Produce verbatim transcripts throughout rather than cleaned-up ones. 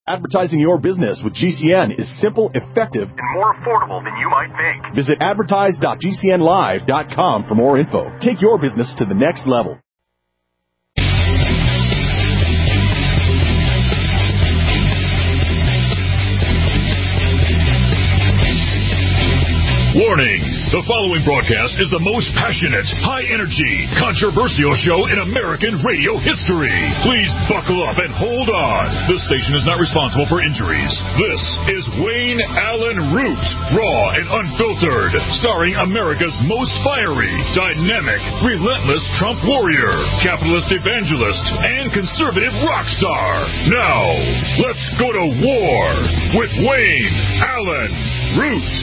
Advertising your business with G C N is simple, effective, and more affordable than you might think. Visit advertise dot g c n live dot com for more info. Take your business to the next level. Warning! The following broadcast is the most passionate, high-energy, controversial show in American radio history. Please buckle up and hold on. This station is not responsible for injuries. This is Wayne Allen Root, raw and unfiltered, starring America's most fiery, dynamic, relentless Trump warrior, capitalist evangelist, and conservative rock star. Now, let's go to war with Wayne Allen Root.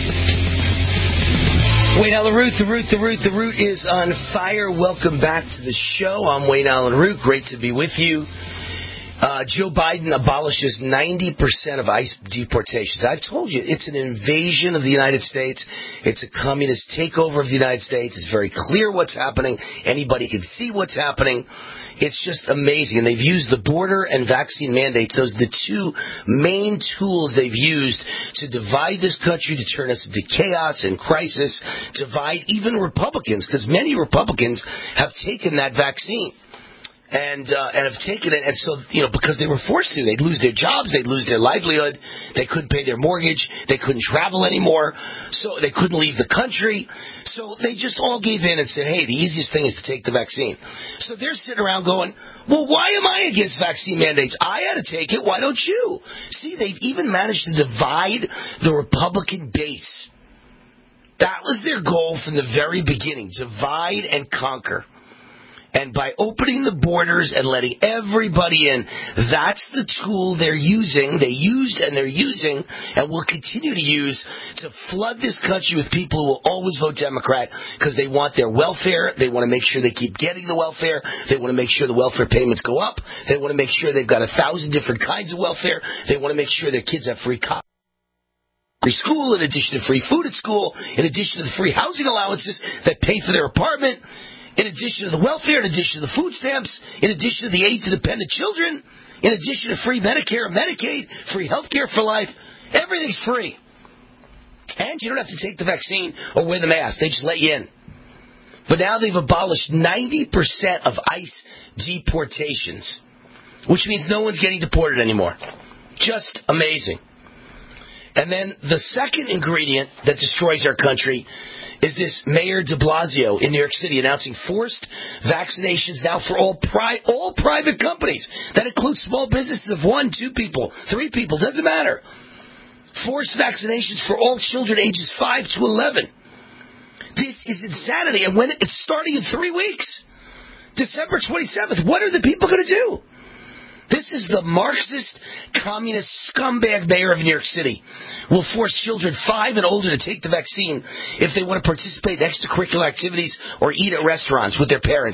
Wayne Allen Root, the Root, the Root, the Root is on fire. Welcome back to the show. I'm Wayne Allen Root. Great to be with you. Uh, Joe Biden abolishes ninety percent of ICE deportations. I've told you, it's an invasion of the United States. It's a communist takeover of the United States. It's very clear what's happening. Anybody can see what's happening. It's just amazing. And they've used the border and vaccine mandates. Those are the two main tools they've used to divide this country, to turn us into chaos and crisis, divide even Republicans, because many Republicans have taken that vaccine. And uh, and have taken it, and so, you know, because they were forced to. They'd lose their jobs, they'd lose their livelihood, they couldn't pay their mortgage, they couldn't travel anymore, so they couldn't leave the country. So they just all gave in and said, hey, the easiest thing is to take the vaccine. So they're sitting around going, well, why am I against vaccine mandates? I had to take it, why don't you? See, they've even managed to divide the Republican base. That was their goal from the very beginning, divide and conquer. And by opening the borders and letting everybody in, that's the tool they're using, they used and they're using, and will continue to use to flood this country with people who will always vote Democrat because they want their welfare, they want to make sure they keep getting the welfare, they want to make sure the welfare payments go up, they want to make sure they've got a thousand different kinds of welfare, they want to make sure their kids have free college. Free school, in addition to free food at school, in addition to the free housing allowances that pay for their apartment, in addition to the welfare, in addition to the food stamps, in addition to the aid to dependent children, in addition to free Medicare and Medicaid, free health care for life, everything's free. And you don't have to take the vaccine or wear the mask. They just let you in. But now they've abolished ninety percent of ICE deportations, which means no one's getting deported anymore. Just amazing. And then the second ingredient that destroys our country is this Mayor de Blasio in New York City announcing forced vaccinations now for all pri- all private companies. That includes small businesses of one, two people, three people, doesn't matter. Forced vaccinations for all children ages five to eleven. This is insanity. And when it's starting in three weeks, December twenty-seventh, what are the people going to do? This is the Marxist, communist scumbag mayor of New York City. Will force children five and older to take the vaccine if they want to participate in extracurricular activities or eat at restaurants with their parents.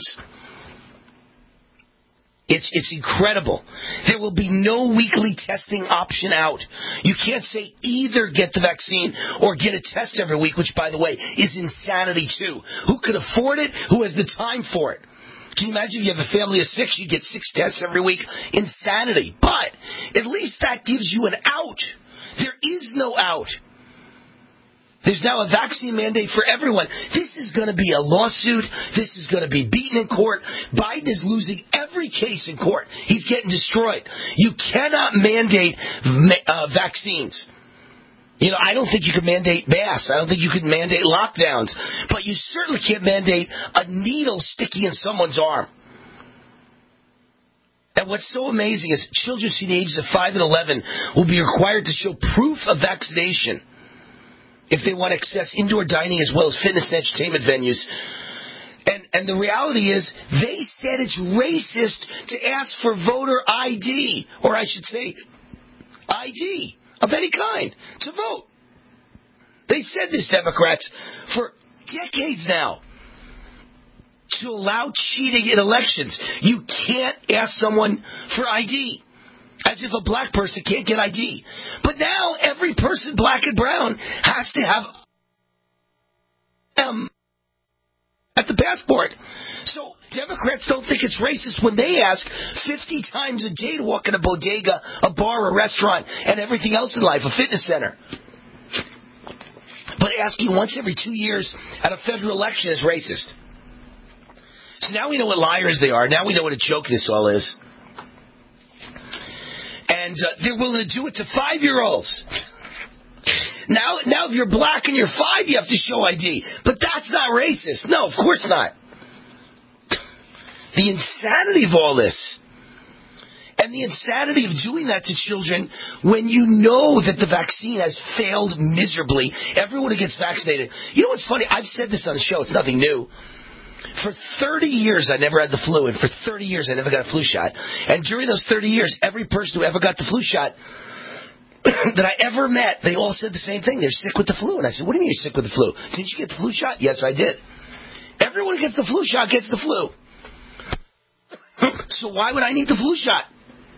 It's it's incredible. There will be no weekly testing option out. You can't say either get the vaccine or get a test every week, which, by the way, is insanity, too. Who could afford it? Who has the time for it? Can you imagine if you have a family of six, you get six tests every week? Insanity. But at least that gives you an out. There is no out. There's now a vaccine mandate for everyone. This is going to be a lawsuit. This is going to be beaten in court. Biden is losing every case in court. He's getting destroyed. You cannot mandate uh, vaccines. You know, I don't think you can mandate masks. I don't think you can mandate lockdowns. But you certainly can't mandate a needle sticking in someone's arm. And what's so amazing is children between the ages of five and eleven will be required to show proof of vaccination if they want to access indoor dining as well as fitness and entertainment venues. And and the reality is they said it's racist to ask for voter I D, or I should say I D of any kind to vote. They said this, Democrats, for decades now. To allow cheating in elections. You can't ask someone for I D. As if a black person can't get I D. But now every person, black and brown, has to have um, at the passport. So Democrats don't think it's racist when they ask fifty times a day to walk in a bodega, a bar, a restaurant, and everything else in life, a fitness center. But asking once every two years at a federal election is racist. So now we know what liars they are. Now we know what a joke this all is. And uh, they're willing to do it to five-year-olds. Now, now if you're black and you're five, you have to show I D. But that's not racist. No, of course not. The insanity of all this. And the insanity of doing that to children when you know that the vaccine has failed miserably. Everyone who gets vaccinated. You know what's funny? I've said this on the show. It's nothing new. For thirty years, I never had the flu. And for thirty years, I never got a flu shot. And during those thirty years, every person who ever got the flu shot that I ever met, they all said the same thing. They're sick with the flu. And I said, what do you mean you're sick with the flu? Didn't you get the flu shot? Yes, I did. Everyone who gets the flu shot gets the flu. So why would I need the flu shot?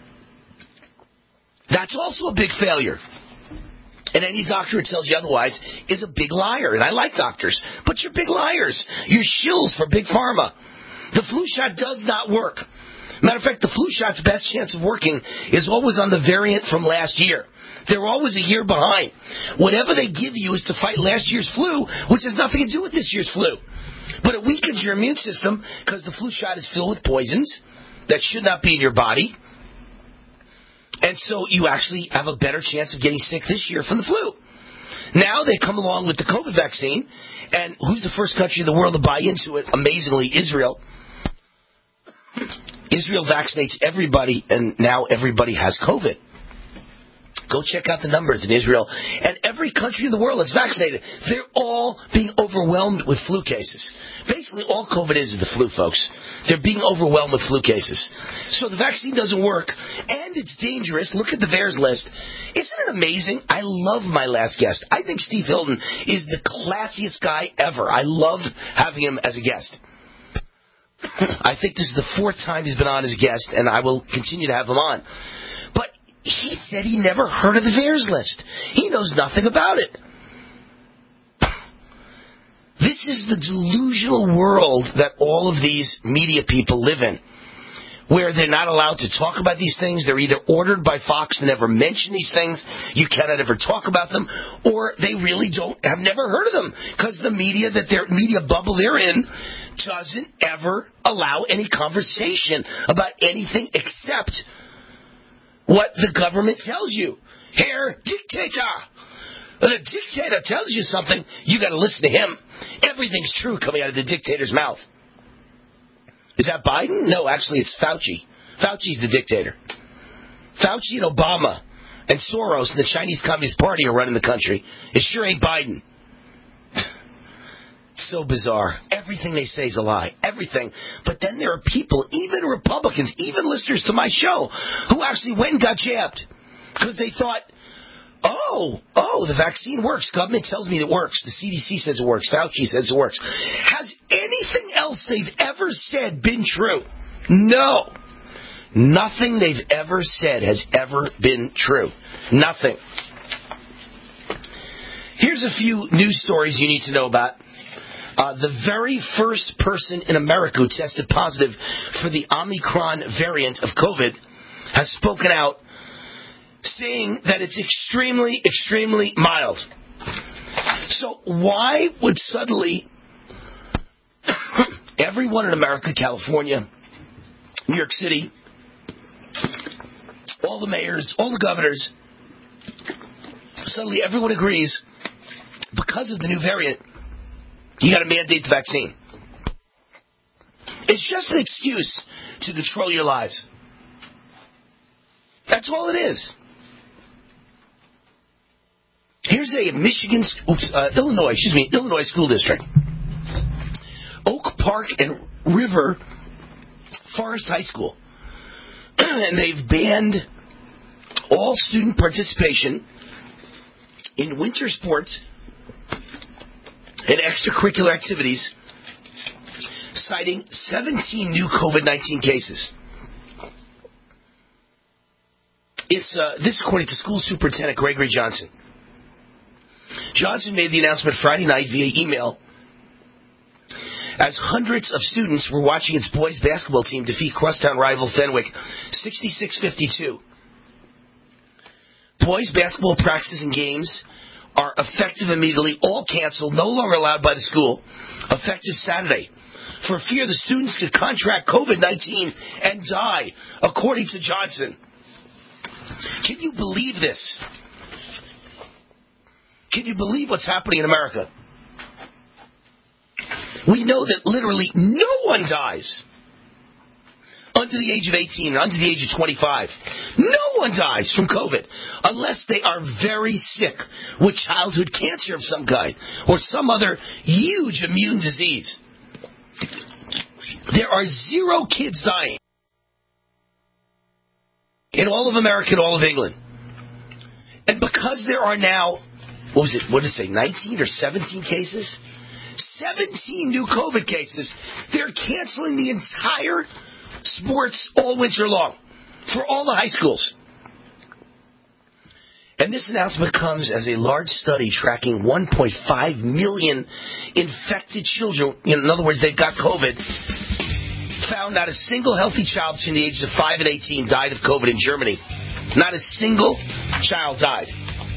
That's also a big failure. And any doctor who tells you otherwise is a big liar. And I like doctors, but you're big liars. You're shills for Big Pharma. The flu shot does not work. Matter of fact, the flu shot's best chance of working is always on the variant from last year. They're always a year behind. Whatever they give you is to fight last year's flu, which has nothing to do with this year's flu. But it weakens your immune system because the flu shot is filled with poisons that should not be in your body. And so you actually have a better chance of getting sick this year from the flu. Now they come along with the COVID vaccine, and who's the first country in the world to buy into it? Amazingly, Israel. Israel vaccinates everybody, and now everybody has COVID. Go check out the numbers in Israel. And every country in the world is vaccinated. They're all being overwhelmed with flu cases. Basically, all COVID is is the flu, folks. They're being overwhelmed with flu cases. So the vaccine doesn't work, and it's dangerous. Look at the V A E R S list. Isn't it amazing? I love my last guest. I think Steve Hilton is the classiest guy ever. I love having him as a guest. I think this is the fourth time he's been on as a guest, and I will continue to have him on. But he said he never heard of the V A E R S list. He knows nothing about it. This is the delusional world that all of these media people live in, where they're not allowed to talk about these things. They're either ordered by Fox to never mention these things, you cannot ever talk about them, or they really don't have never heard of them, because the media that their media bubble they're in doesn't ever allow any conversation about anything except what the government tells you. Herr Dictator. When the dictator tells you something, you got to listen to him. Everything's true coming out of the dictator's mouth. Is that Biden? No, actually, it's Fauci. Fauci's the dictator. Fauci and Obama and Soros and the Chinese Communist Party are running the country. It sure ain't Biden. So bizarre. Everything they say is a lie. Everything. But then there are people, even Republicans, even listeners to my show, who actually went and got jabbed because they thought, oh, oh, the vaccine works. Government tells me it works. The C D C says it works. Fauci says it works. Has anything else they've ever said been true? No. Nothing they've ever said has ever been true. Nothing. Here's a few news stories you need to know about. Uh, the very first person in America who tested positive for the Omicron variant of COVID has spoken out saying that it's extremely, extremely mild. So why would suddenly everyone in America, California, New York City, all the mayors, all the governors, suddenly everyone agrees because of the new variant, you got to mandate the vaccine. It's just an excuse to control your lives. That's all it is. Here's a Michigan, oops, uh, Illinois, excuse me, Illinois school district. Oak Park and River Forest High School. And they've banned all student participation in winter sports and extracurricular activities, citing seventeen new COVID nineteen cases. It's uh, this according to school superintendent Gregory Johnson. Johnson made the announcement Friday night via email as hundreds of students were watching its boys basketball team defeat crosstown rival Fenwick sixty-six fifty-two. Boys basketball practices and games are effective immediately, all canceled, no longer allowed by the school, effective Saturday, for fear the students could contract covid nineteen and die, according to Johnson. Can you believe this? Can you believe what's happening in America? We know that literally no one dies under the age of eighteen or under the age of twenty-five. No one dies from COVID unless they are very sick with childhood cancer of some kind or some other huge immune disease. There are zero kids dying in all of America and all of England. And because there are now, what was it, what did it say, nineteen or seventeen cases? seventeen new COVID cases. They're canceling the entire sports all winter long for all the high schools. And this announcement comes as a large study tracking one point five million infected children. In other words, they've got COVID. Found not a single healthy child between the ages of five and eighteen died of COVID in Germany. Not a single child died.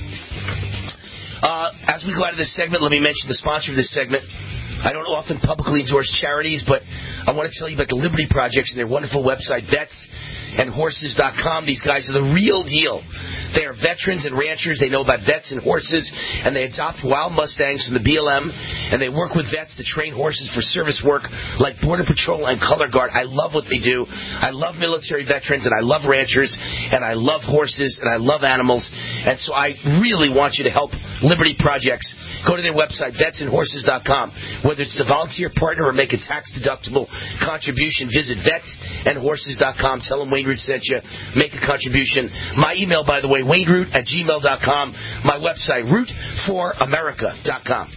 Uh, as we go out of this segment, let me mention the sponsor of this segment. I don't often publicly endorse charities, but I want to tell you about the Liberty Projects and their wonderful website, vets and horses dot com. These guys are the real deal. They are veterans and ranchers. They know about vets and horses, and they adopt wild Mustangs from the B L M, and they work with vets to train horses for service work like Border Patrol and Color Guard. I love what they do. I love military veterans, and I love ranchers, and I love horses, and I love animals. And so I really want you to help Liberty Projects. Go to their website, vets and horses dot com. Whether it's to volunteer, partner, or make a tax-deductible contribution, visit vets and horses dot com. Tell them Wayne Root sent you. Make a contribution. My email, by the way, wayne root at gmail dot com. My website, root for america dot com.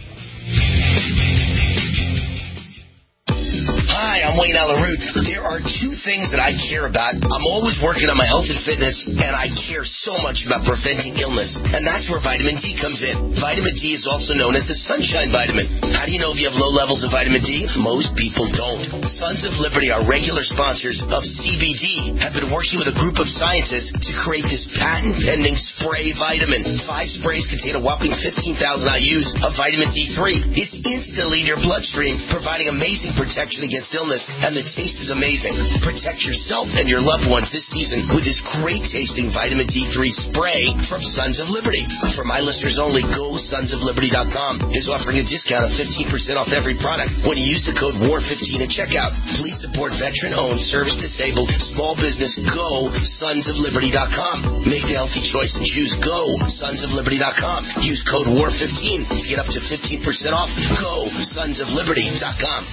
Hi, I'm Wayne Allen Root. There are two things that I care about. I'm always working on my health and fitness, and I care so much about preventing illness. And that's where vitamin D comes in. Vitamin D is also known as the sunshine vitamin. How do you know if you have low levels of vitamin D? Most people don't. Sons of Liberty are regular sponsors of C B D, have been working with a group of scientists to create this patent-pending spray vitamin. Five sprays contain a whopping fifteen thousand I U's of vitamin D three. It's instantly in your bloodstream, providing amazing protection against illness, and the taste is amazing. Protect yourself and your loved ones this season with this great-tasting vitamin D three spray from Sons of Liberty. For my listeners only, go sons of liberty dot com is offering a discount of fifteen percent off every product when you use the code war fifteen at checkout. Please support veteran-owned, service-disabled, small business. Go sons of liberty dot com. Make the healthy choice and choose go sons of liberty dot com. Use code war fifteen to get up to fifteen percent off. Go sons of liberty dot com.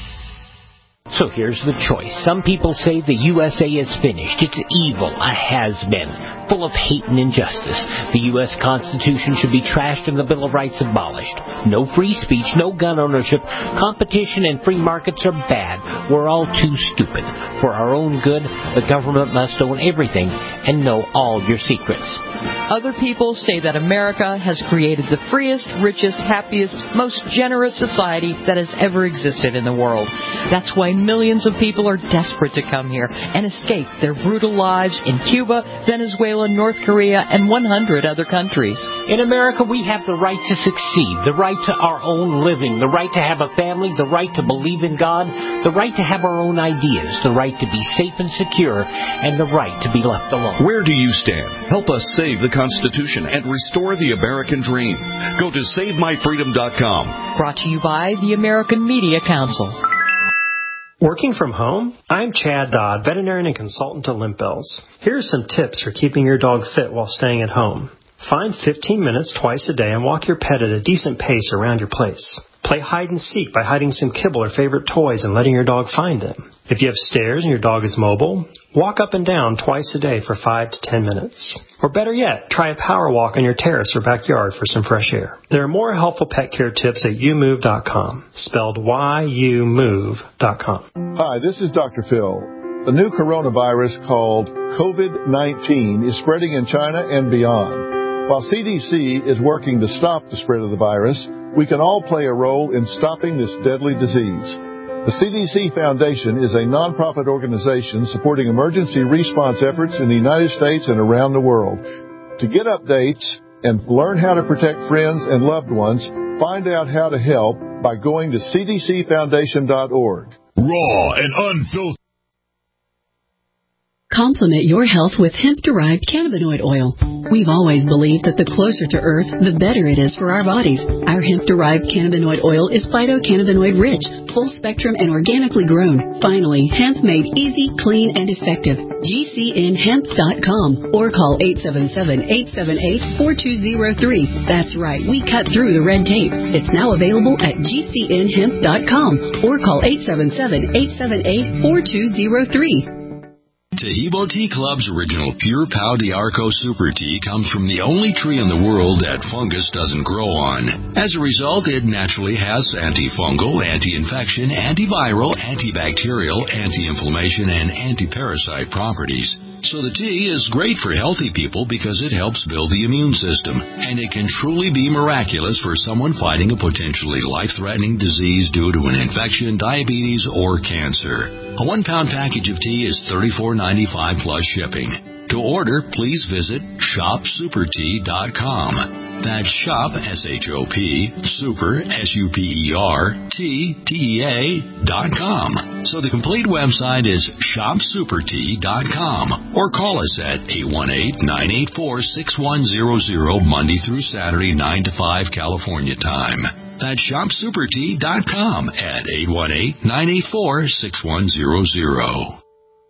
So here's the choice. Some people say the U S A is finished. It's evil, a has-been, full of hate and injustice. The U S Constitution should be trashed and the Bill of Rights abolished. No free speech, no gun ownership. Competition and free markets are bad. We're all too stupid. For our own good, the government must own everything and know all your secrets. Other people say that America has created the freest, richest, happiest, most generous society that has ever existed in the world. That's why millions of people are desperate to come here and escape their brutal lives in Cuba, Venezuela, North Korea, and one hundred other countries. In America, we have the right to succeed, the right to our own living, the right to have a family, the right to believe in God, the right to have our own ideas, the right to be safe and secure, and the right to be left alone. Where do you stand? Help us save the Constitution and restore the American dream. Go to save my freedom dot com. Brought to you by the American Media Council. Working from home? I'm Chad Dodd, veterinarian and consultant to Limp Bells. Here are some tips for keeping your dog fit while staying at home. Find fifteen minutes twice a day and walk your pet at a decent pace around your place. Play hide and seek by hiding some kibble or favorite toys and letting your dog find them. If you have stairs and your dog is mobile, walk up and down twice a day for five to ten minutes. Or better yet, try a power walk on your terrace or backyard for some fresh air. There are more helpful pet care tips at you move dot com, spelled Y U move dot com. Hi, this is Doctor Phil. The new coronavirus called COVID nineteen is spreading in China and beyond. While C D C is working to stop the spread of the virus, we can all play a role in stopping this deadly disease. The C D C Foundation is a nonprofit organization supporting emergency response efforts in the United States and around the world. To get updates and learn how to protect friends and loved ones, find out how to help by going to c d c foundation dot org. Raw and unfiltered. Complement your health with hemp-derived cannabinoid oil. We've always believed that the closer to Earth, the better it is for our bodies. Our hemp-derived cannabinoid oil is phytocannabinoid-rich, full-spectrum, and organically grown. Finally, hemp made easy, clean, and effective. G C N hemp dot com or call eight seven seven, eight seven eight, four two zero three. That's right, we cut through the red tape. It's now available at G C N hemp dot com or call eight seven seven, eight seven eight, four two zero three. Tahibo Tea Club's original Pure Pau d'Arco Super Tea comes from the only tree in the world that fungus doesn't grow on. As a result, it naturally has antifungal, anti-infection, antiviral, antibacterial, anti-inflammation, and anti-parasite properties. So the tea is great for healthy people because it helps build the immune system, and it can truly be miraculous for someone fighting a potentially life-threatening disease due to an infection, diabetes, or cancer. A one-pound package of tea is thirty-four ninety-five plus shipping. To order, please visit shop super tea dot com. That's shop, S H O P, super, S U P E R, T, T E A, dot com. So the complete website is shop super tea dot com or call us at eight one eight, nine eight four, six one zero zero Monday through Saturday, nine to five California time. That's shop super tea dot com at eight one eight, nine eight four, six one zero zero.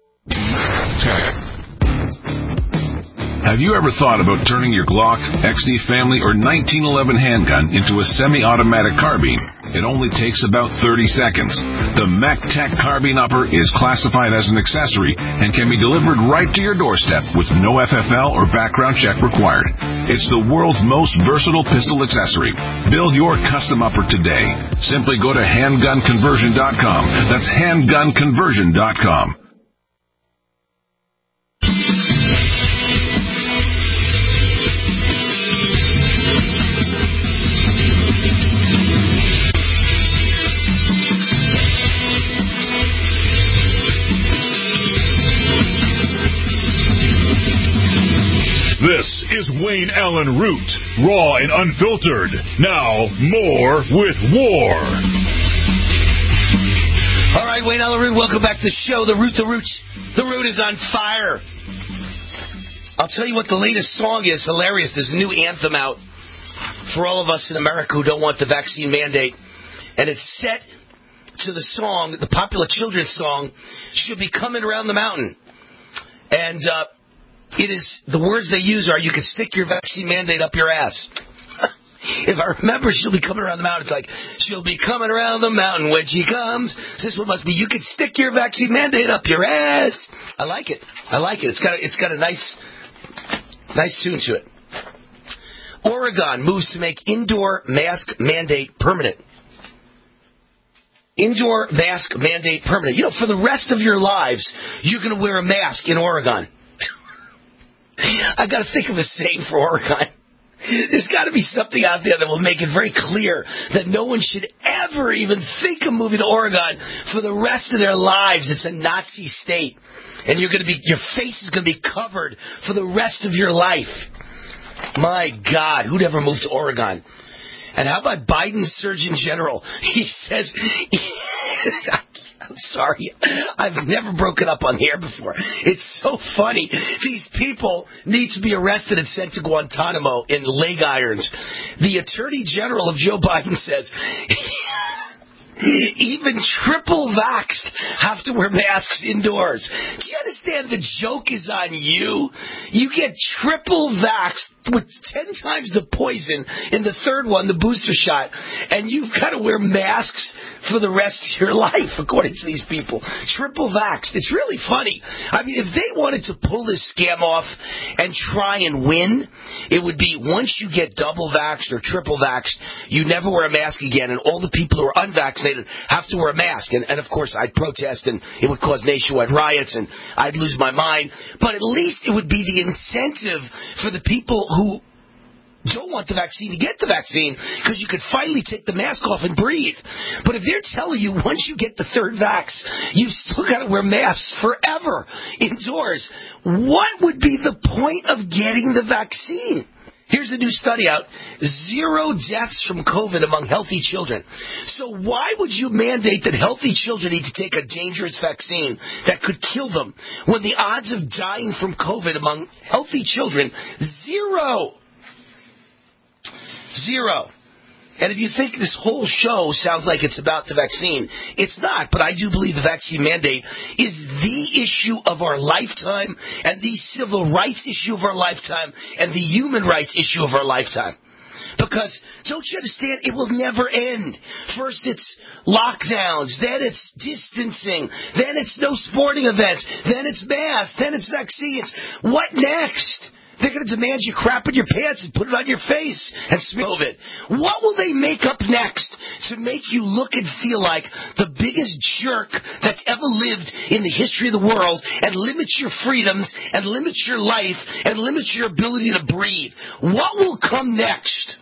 Have you ever thought about turning your Glock, X D Family, or nineteen eleven handgun into a semi-automatic carbine? It only takes about thirty seconds. The MacTech Carbine Upper is classified as an accessory and can be delivered right to your doorstep with no F F L or background check required. It's the world's most versatile pistol accessory. Build your custom upper today. Simply go to handgun conversion dot com. That's handgun conversion dot com. This is Wayne Allen Root, raw and unfiltered. Now, more with War. All right, Wayne Allen Root, welcome back to the show. The Root, the Root, the Root is on fire. I'll tell you what the latest song is. Hilarious. There's a new anthem out for all of us in America who don't want the vaccine mandate. And it's set to the song, the popular children's song, She'll Be Coming Around the Mountain. And, uh, It is, the words they use are, you can stick your vaccine mandate up your ass. If I remember, she'll be coming around the mountain. It's like, she'll be coming around the mountain when she comes. This one must be, you can stick your vaccine mandate up your ass. I like it. I like it. It's got a, it's got a nice, nice tune to it. Oregon moves to make indoor mask mandate permanent. Indoor mask mandate permanent. You know, for the rest of your lives, you're going to wear a mask in Oregon. I got to think of a saying for Oregon. There's got to be something out there that will make it very clear that no one should ever even think of moving to Oregon for the rest of their lives. It's a Nazi state, and you're going to be, your face is going to be covered for the rest of your life. My God, who'd ever move to Oregon? And how about Biden's Surgeon General? He says. I'm sorry. I've never broken up on the air before. It's so funny. These people need to be arrested and sent to Guantanamo in leg irons. The Attorney General of Joe Biden says even triple vaxxed have to wear masks indoors. Do you understand the joke is on you? You get triple vaxxed with ten times the poison in the third one, the booster shot, and you've got to wear masks for the rest of your life, according to these people. Triple vaxxed. It's really funny. I mean, if they wanted to pull this scam off and try and win, it would be once you get double vaxxed or triple vaxxed, you never wear a mask again, and all the people who are unvaccinated have to wear a mask. And, and of course, I'd protest, and it would cause nationwide riots, and I'd lose my mind. But at least it would be the incentive for the people who don't want the vaccine to get the vaccine because you could finally take the mask off and breathe. But if they're telling you once you get the third vax, you've still got to wear masks forever indoors, what would be the point of getting the vaccine? Here's a new study out. Zero deaths from COVID among healthy children. So why would you mandate that healthy children need to take a dangerous vaccine that could kill them when the odds of dying from COVID among healthy children, zero. Zero. And if you think this whole show sounds like it's about the vaccine, it's not. But I do believe the vaccine mandate is the issue of our lifetime and the civil rights issue of our lifetime and the human rights issue of our lifetime. Because, don't you understand, it will never end. First it's lockdowns, then it's distancing, then it's no sporting events, then it's masks, then it's vaccines. What next? They're going to demand you crap in your pants and put it on your face and smell it. What will they make up next to make you look and feel like the biggest jerk that's ever lived in the history of the world and limits your freedoms and limits your life and limits your ability to breathe? What will come next?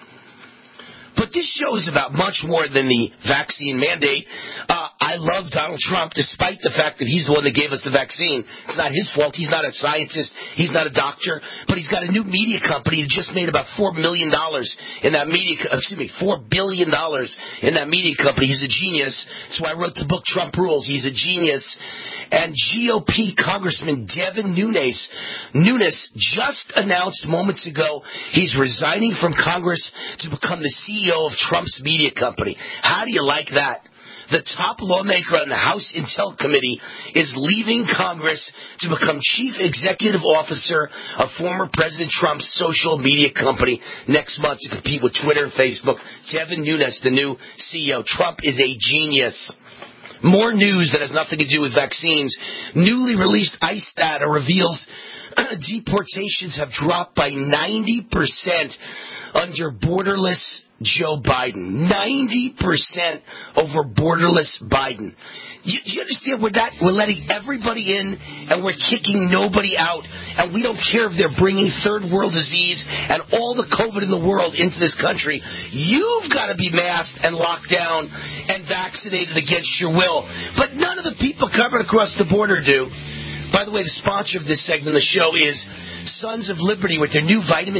But this show is about much more than the vaccine mandate. Uh, I love Donald Trump, despite the fact that he's the one that gave us the vaccine. It's not his fault. He's not a scientist. He's not a doctor. But he's got a new media company that just made about four million dollars in that media, excuse me, four billion dollars in that media company. He's a genius. That's why I wrote the book, Trump Rules. He's a genius. And G O P Congressman Devin Nunes, Nunes just announced moments ago he's resigning from Congress to become the C E O of Trump's media company. How do you like that? The top lawmaker on the House Intel Committee is leaving Congress to become chief executive officer of former President Trump's social media company next month to compete with Twitter and Facebook. Devin Nunes, the new C E O. Trump is a genius. More news that has nothing to do with vaccines. Newly released ICE data reveals deportations have dropped by ninety percent under borderless Joe Biden. ninety percent over borderless Biden. You, you understand? We're not, we're letting everybody in and we're kicking nobody out. And we don't care if they're bringing third world disease and all the COVID in the world into this country. You've got to be masked and locked down and vaccinated against your will. But none of the people coming across the border do. By the way, the sponsor of this segment of the show is Sons of Liberty with their new vitamin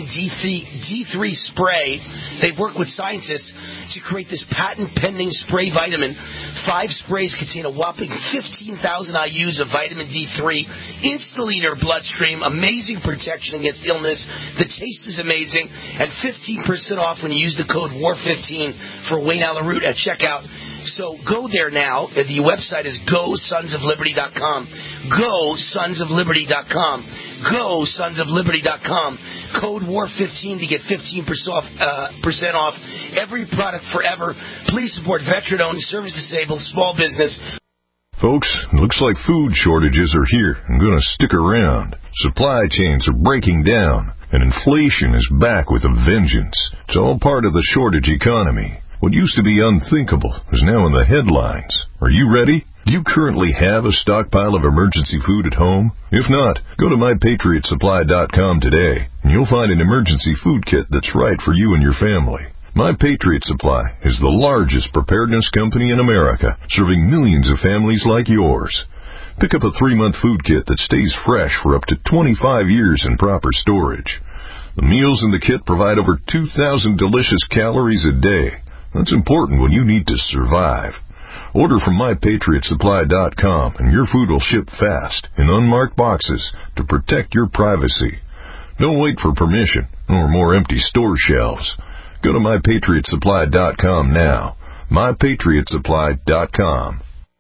D three spray. They've worked with scientists to create this patent-pending spray vitamin. Five sprays contain a whopping fifteen thousand I U's of vitamin D three, instantly in your bloodstream, amazing protection against illness. The taste is amazing, and fifteen percent off when you use the code war fifteen for Wayne Allen Root at checkout. So go there now. The website is go sons of liberty dot com. go sons of liberty dot com. go sons of liberty dot com. Code war fifteen to get fifteen percent off, uh, percent off every product forever. Please support veteran-owned, service-disabled, small business. Folks, looks like food shortages are here and going to stick around. Supply chains are breaking down, and inflation is back with a vengeance. It's all part of the shortage economy. What used to be unthinkable is now in the headlines. Are you ready? Do you currently have a stockpile of emergency food at home? If not, go to my patriot supply dot com today, and you'll find an emergency food kit that's right for you and your family. My Patriot Supply is the largest preparedness company in America, serving millions of families like yours. Pick up a three-month food kit that stays fresh for up to twenty-five years in proper storage. The meals in the kit provide over two thousand delicious calories a day. That's important when you need to survive. Order from my patriot supply dot com and your food will ship fast in unmarked boxes to protect your privacy. Don't wait for permission or more empty store shelves. Go to my patriot supply dot com now. my patriot supply dot com.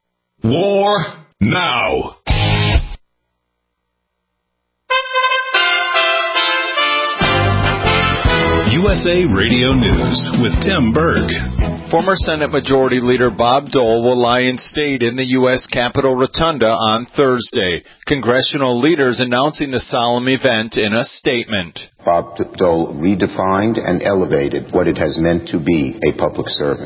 War now. U S A Radio News with Tim Berg. Former Senate Majority Leader Bob Dole will lie in state in the U S Capitol Rotunda on Thursday. Congressional leaders announcing the solemn event in a statement. Bob Dole redefined and elevated what it has meant to be a public servant.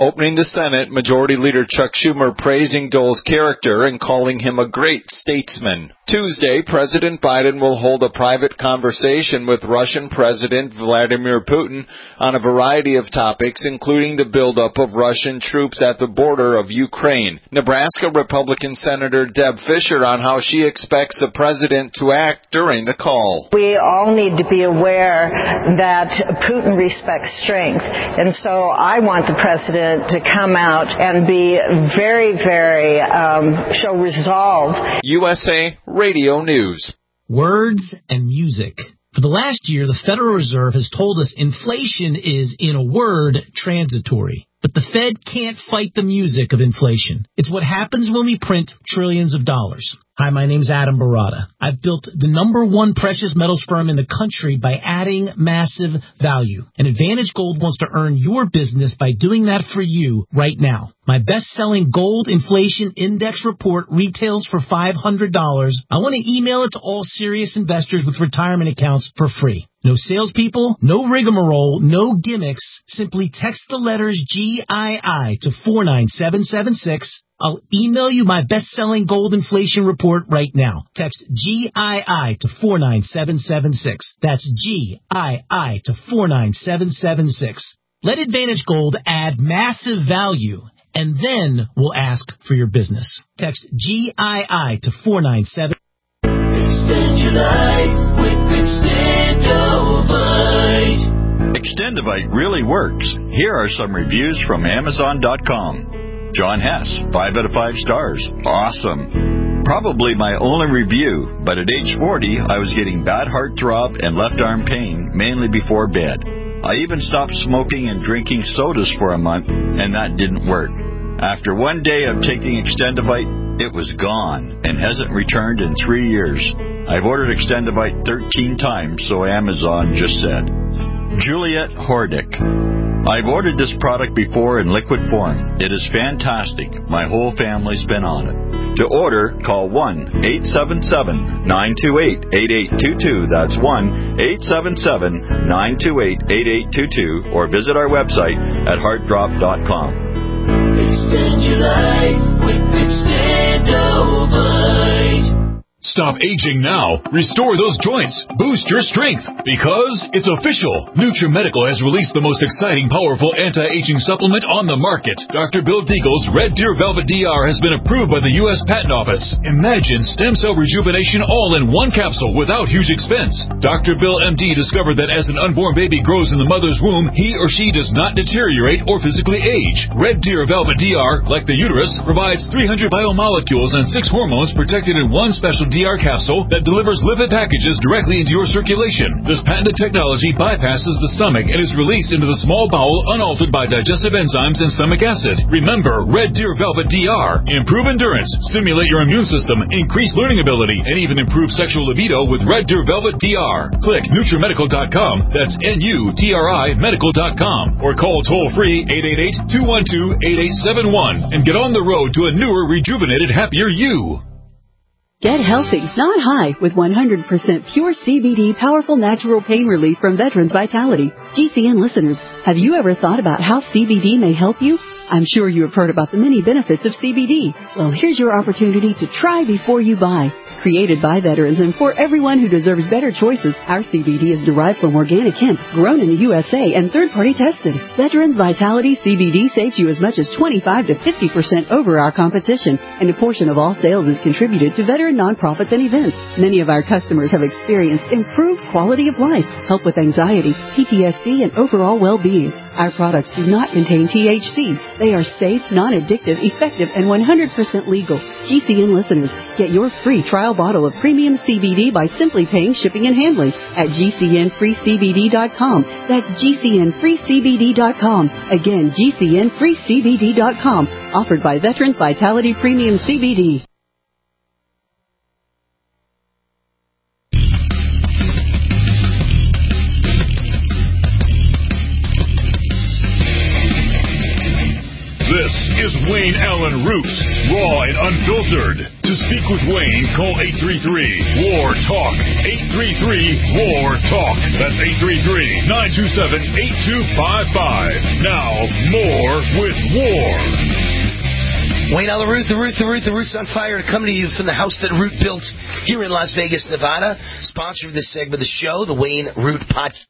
Opening the Senate, Majority Leader Chuck Schumer praising Dole's character and calling him a great statesman. Tuesday, President Biden will hold a private conversation with Russian President Vladimir Putin on a variety of topics, including the buildup of Russian troops at the border of Ukraine. Nebraska Republican Senator Deb Fischer on how she expects the president to act during the call. We all need to be aware that Putin respects strength, and so I want the president to come out and be very, very, um, show resolve. U S A Radio News. Words and music. For the last year, the Federal Reserve has told us inflation is, in a word, transitory. But the Fed can't fight the music of inflation. It's what happens when we print trillions of dollars. Hi, my name's Adam Barada. I've built the number one precious metals firm in the country by adding massive value. And Advantage Gold wants to earn your business by doing that for you right now. My best-selling Gold Inflation Index report retails for five hundred dollars. I want to email it to all serious investors with retirement accounts for free. No salespeople, no rigmarole, no gimmicks. Simply text the letters G I I to four nine seven seven six. I'll email you my best-selling gold inflation report right now. Text G I I to four nine seven seven six. That's G I I to four nine seven seven six. Let Advantage Gold add massive value, and then we'll ask for your business. Text G I I to four nine seven. Extend your life with Extendovite. Extendovite really works. Here are some reviews from Amazon dot com. John Hess, five out of five stars. Awesome. Probably my only review, but at age forty, I was getting bad heart throb and left arm pain, mainly before bed. I even stopped smoking and drinking sodas for a month, and that didn't work. After one day of taking Extendovite, it was gone and hasn't returned in three years. I've ordered Extendovite thirteen times, so Amazon just said. Juliet Hordick. I've ordered this product before in liquid form. It is fantastic. My whole family's been on it. To order, call one eight seven seven, nine two eight, eight eight two two. That's one eight seven seven, nine two eight, eight eight two two. Or visit our website at heart drop dot com. Extend your life with Extendovite. Stop aging now. Restore those joints. Boost your strength. Because it's official. NutriMedical has released the most exciting, powerful anti-aging supplement on the market. Doctor Bill Deagle's Red Deer Velvet D R has been approved by the U S Patent Office. Imagine stem cell rejuvenation all in one capsule without huge expense. Doctor Bill M D discovered that as an unborn baby grows in the mother's womb, he or she does not deteriorate or physically age. Red Deer Velvet D R, like the uterus, provides three hundred biomolecules and six hormones protected in one special D R capsule that delivers lipid packages directly into your circulation. This patented technology bypasses the stomach and is released into the small bowel unaltered by digestive enzymes and stomach acid. Remember, Red Deer Velvet D R. Improve endurance, stimulate your immune system, increase learning ability, and even improve sexual libido with Red Deer Velvet D R. Click NutriMedical dot com. That's N U T R I medical dot com. Or call toll-free eight eight eight, two one two, eight eight seven one and get on the road to a newer, rejuvenated, happier you. Get healthy, not high, with one hundred percent pure C B D powerful natural pain relief from Veterans Vitality. G C N listeners, have you ever thought about how C B D may help you? I'm sure you have heard about the many benefits of C B D. Well, here's your opportunity to try before you buy. Created by veterans and for everyone who deserves better choices, our C B D is derived from organic hemp, grown in the U S A and third-party tested. Veterans Vitality C B D saves you as much as twenty-five to fifty percent over our competition, and a portion of all sales is contributed to veteran nonprofits and events. Many of our customers have experienced improved quality of life, help with anxiety, P T S D, and overall well-being. Our products do not contain T H C. They are safe, non-addictive, effective, and one hundred percent legal. G C N listeners, get your free trial bottle of premium C B D by simply paying shipping and handling at G C N free C B D dot com. That's G C N free C B D dot com. Again, G C N free C B D dot com. Offered by Veterans Vitality Premium C B D. This is Wayne Allen Root, raw and unfiltered. To speak with Wayne, call eight three three, W A R, TALK. eight three three, W A R, TALK. That's eight three three, nine two seven, eight two five five. Now, more with War. Wayne Allen Root, the Root, the Root, the Root's on fire, coming to you from the house that Root built here in Las Vegas, Nevada. Sponsor of this segment of the show, the Wayne Root Podcast.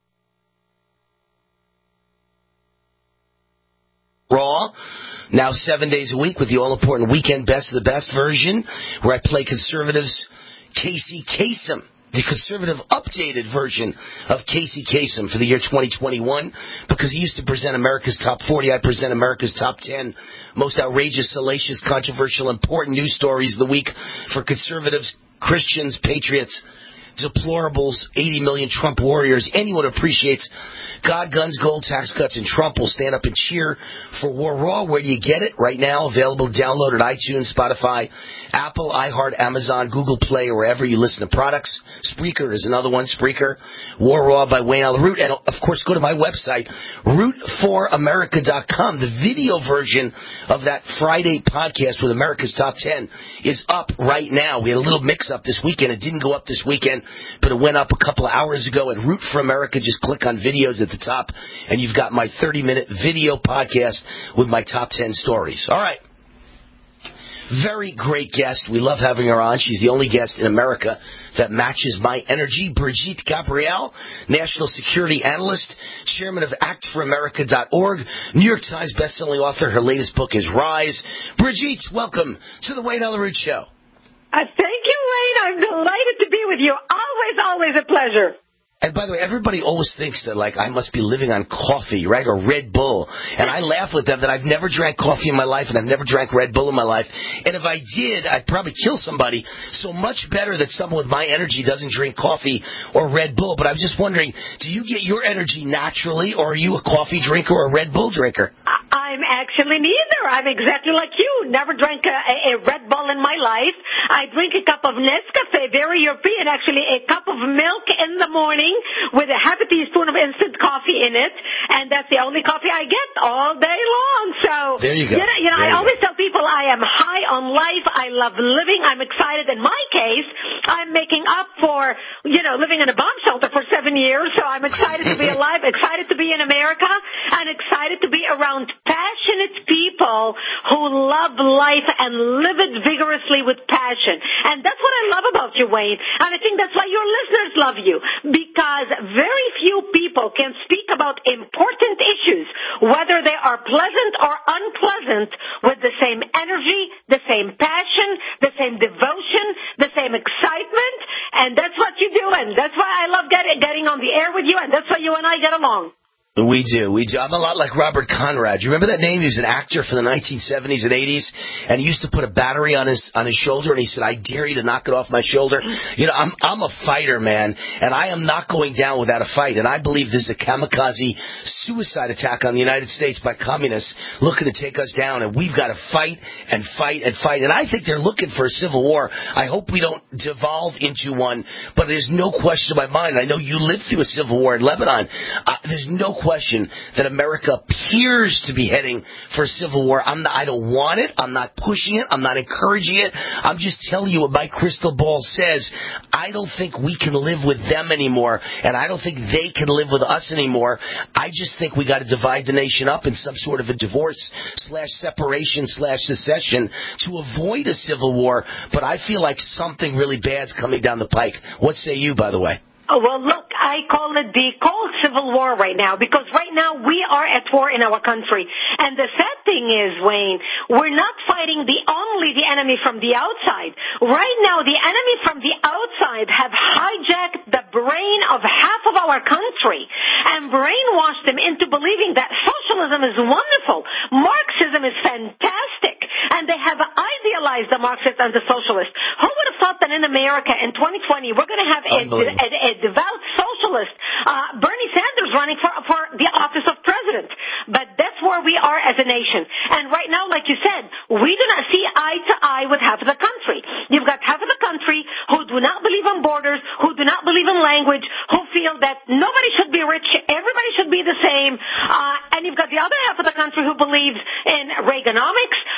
Raw, now seven days a week with the all-important Weekend Best of the Best version, where I play conservatives Casey Kasem, the conservative updated version of Casey Kasem for the year twenty twenty-one. Because he used to present America's Top forty, I present America's Top ten most outrageous, salacious, controversial, important news stories of the week for conservatives, Christians, patriots, deplorables, eighty million Trump warriors. Anyone who appreciates God, guns, gold, tax cuts, and Trump will stand up and cheer for War Raw. Where do you get it? Right now, available to download at iTunes, Spotify, Apple, iHeart, Amazon, Google Play, or wherever you listen to products. Spreaker is another one, Spreaker. War Raw by Wayne Allen Root. And, of course, go to my website, root for america dot com. The video version of that Friday podcast with America's Top ten is up right now. We had a little mix-up this weekend. It didn't go up this weekend, but it went up a couple of hours ago at Root for America. Just click on videos at the top, and you've got my thirty-minute video podcast with my top ten stories. All right. Very great guest. We love having her on. She's the only guest in America that matches my energy. Brigitte Gabriel, National Security Analyst, Chairman of act for america dot org, New York Times bestselling author. Her latest book is Rise. Brigitte, welcome to the Wayne Allen Root Show. Uh, thank you, Wayne. I'm delighted to be with you. Always, always a pleasure. And by the way, everybody always thinks that, like, I must be living on coffee, right, or Red Bull. And I laugh with them that I've never drank coffee in my life and I've never drank Red Bull in my life. And if I did, I'd probably kill somebody. So much better that someone with my energy doesn't drink coffee or Red Bull. But I was just wondering, do you get your energy naturally, or are you a coffee drinker or a Red Bull drinker? I'm actually neither. I'm exactly like you. Never drank a, a Red Bull in my life. I drink a cup of Nescafe, very European, actually, a cup of milk in the morning with a half a teaspoon of instant coffee in it, and that's the only coffee I get all day long. So there you go. You know, you know I always tell people I am high on life. I love living. I'm excited. In my case, I'm making up for, you know, living in a bomb shelter for seven years. So I'm excited to be alive, excited to be in America, and excited to be around passionate people who love life and live it vigorously with passion. And that's what I love about you, Wayne. And I think that's why your listeners love you, because very few people can speak about important issues, whether they are pleasant or unpleasant, with the same energy, the same passion, the same devotion, the same excitement. And that's what you do, and that's why I love getting, getting on the air with you, and that's why you and I get along. We do, we do. I'm a lot like Robert Conrad. You remember that name? He was an actor for the nineteen seventies and eighties, and he used to put a battery on his on his shoulder, and he said, "I dare you to knock it off my shoulder." You know, I'm I'm a fighter, man, and I am not going down without a fight. And I believe this is a kamikaze suicide attack on the United States by communists looking to take us down, and we've got to fight and fight and fight. And I think they're looking for a civil war. I hope we don't devolve into one, but there's no question in my mind. I know you lived through a civil war in Lebanon. Uh, there's no question that America appears to be heading for a civil war. I'm not, I don't want it. I'm not pushing it. I'm not encouraging it. I'm just telling you what my crystal ball says. I don't think we can live with them anymore, and I don't think they can live with us anymore. I just think we got to divide the nation up in some sort of a divorce slash separation slash secession to avoid a civil war. But I feel like something really bad's coming down the pike. What say you, by the way? Oh, well, look, I call it the cold civil war right now, because right now we are at war in our country. And the sad thing is, Wayne, we're not fighting the only the enemy from the outside. Right now, the enemy from the outside have hijacked the brain of half of our country and brainwashed them into believing that socialism is wonderful, Marxism is fantastic, and they have idealized the Marxist and the socialist. Who would have thought that in America in twenty twenty we're going to have a, a, a devout socialist, uh, Bernie Sanders, running for, for the office of president? But that's where we are as a nation. And right now, like you said, we do not see eye to eye with half of the country. You've got half of the country who do not believe in borders, who do not believe in language, who feel that nobody should be rich, everybody should be the same. Uh, and you've got the other half of the country who believes in Reaganomics,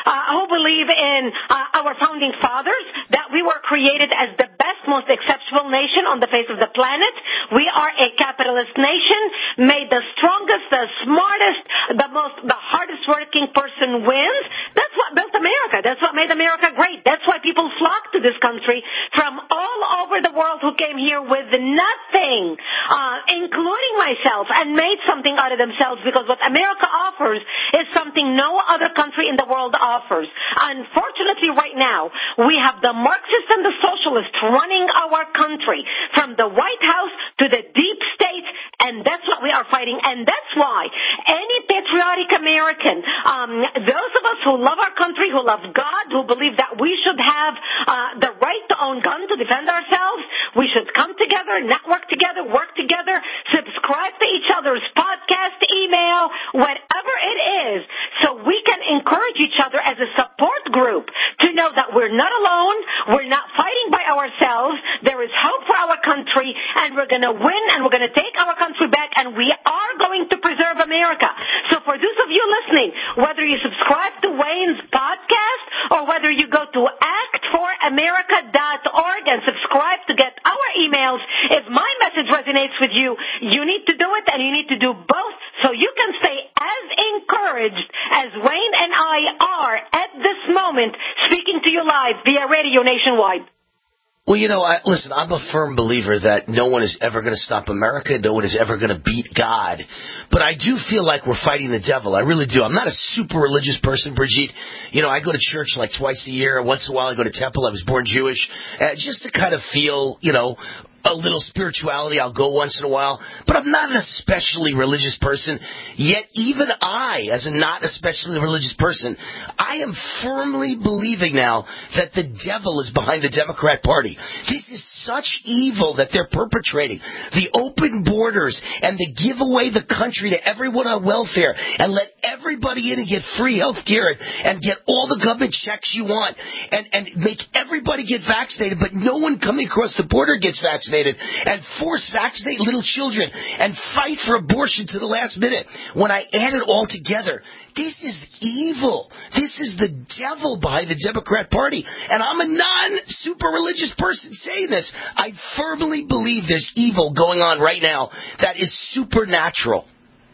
uh, who believe in uh, our founding fathers, that we were created as the best, most exceptional nation on the face of the planet. We are a capitalist nation, made the strongest, the smartest, the most, the hardest working person wins. That's what built America. That's what made America great. That's why people flock to this country from all over the world who came here with nothing, uh, including myself, and made something out of themselves, because what America offers is something no other country in the world offers. Unfortunately, right now, we have the Marxists and the socialists running our country, from the White House to the deep state, and that's what we are fighting. And that's why any patriotic American, um, those of us who love our country, who love God, who believe that we should have uh, the right to own guns to defend ourselves, we should come together, network together, work together, subscribe to each other's podcast, email, whatever it is, so we can encourage each other as a support group to know that we're not alone, we're not fighting by ourselves, there is hope for our country, and we're going to win, and we're going to take our country back, and we are going to preserve America. So for those of you listening, whether you subscribe to Wayne's podcast or whether you go to act for america dot org and subscribe to get our emails, if my message resonates with you, you need to do it, and you need to do both, so you can stay as encouraged as Wayne and I are at this moment, speaking to you live via radio nationwide. Well, you know, I, listen, I'm a firm believer that no one is ever going to stop America. No one is ever going to beat God. But I do feel like we're fighting the devil. I really do. I'm not a super religious person, Brigitte. You know, I go to church like twice a year. Once in a while I go to temple. I was born Jewish. Uh, just to kind of feel, you know, a little spirituality. I'll go once in a while. But I'm not an especially religious person. Yet even I, as a not especially religious person, I am firmly believing now that the devil is behind the Democrat Party. This is such evil that they're perpetrating. The open borders and the give away the country to everyone on welfare and let everybody in and get free health care and get all the government checks you want and, and make everybody get vaccinated, but no one coming across the border gets vaccinated. And force vaccinate little children and fight for abortion to the last minute. When I add it all together, this is evil. This is the devil behind the Democrat Party. And I'm a non-super religious person saying this. I firmly believe there's evil going on right now that is supernatural.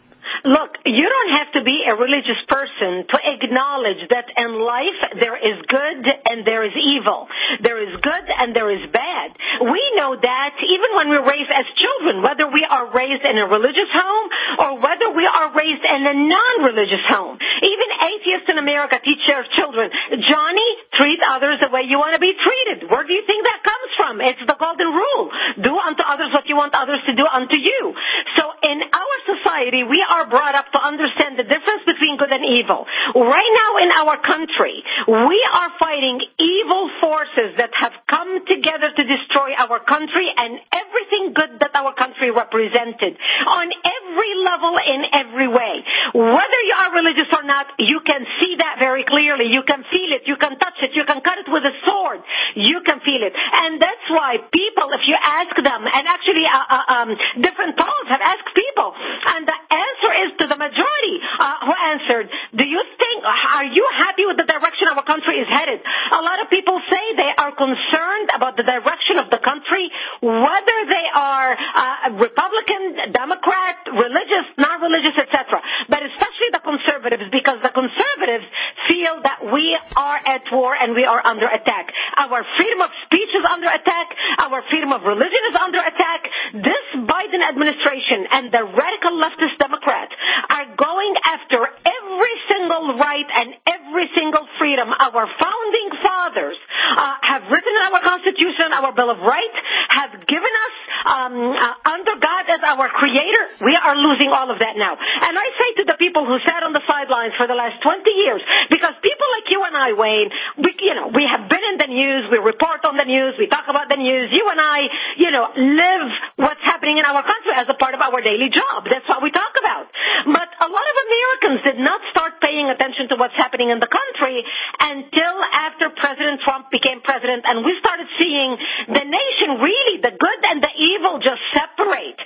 Look, you don't have to be a religious person to acknowledge that in life there is good and there is evil. There is good and there is bad. We know that even when we're raised as children, whether we are raised in a religious home or whether we are raised in a non-religious home. Even atheists in America teach their children, Johnny, treat others the way you want to be treated. Where do you think that comes from? It's the golden rule. Do unto others what you want others to do unto you. So in our society, we are brought up to understand the difference between good and evil. Right now in our country, we are fighting evil forces that have come together to destroy our country and everything good that our country represented on every level, in every way. Whether you are religious or not, you can see that very clearly. You can feel it. You can touch it. You can cut it with a sword. You can feel it. And that's why people, if you ask them, and actually uh, uh, um, different polls have asked people, and the answer is to the majority uh, who answered, do you think, are you happy with the direction our country is headed? A lot of people say they are concerned about the direction of the country, whether they are uh, Republican, Democrat, religious, non-religious, et cetera. But especially the conservatives, because the conservatives feel that we are at war and we are under attack. Our freedom of speech is under attack. Our freedom of religion is under attack. This Biden administration and the radical leftist Democrats are going after every single right and every single freedom our founding fathers uh, have written in our Constitution, our Bill of Rights, have given us um, uh, under God as our creator. We are losing all of that now. And I say to the people who sat on the sidelines for the last twenty years, because people like you and I, Wayne, we, you know, we have been in the news, we report on the news, we talk about the news. You and I, you know, live what's happening in our country as a part of our daily job. That's what we talk about. But a lot of Americans did not start paying attention to what's happening in the country until after President Trump became president, and we started seeing the nation, really, the good and the evil, just separate. And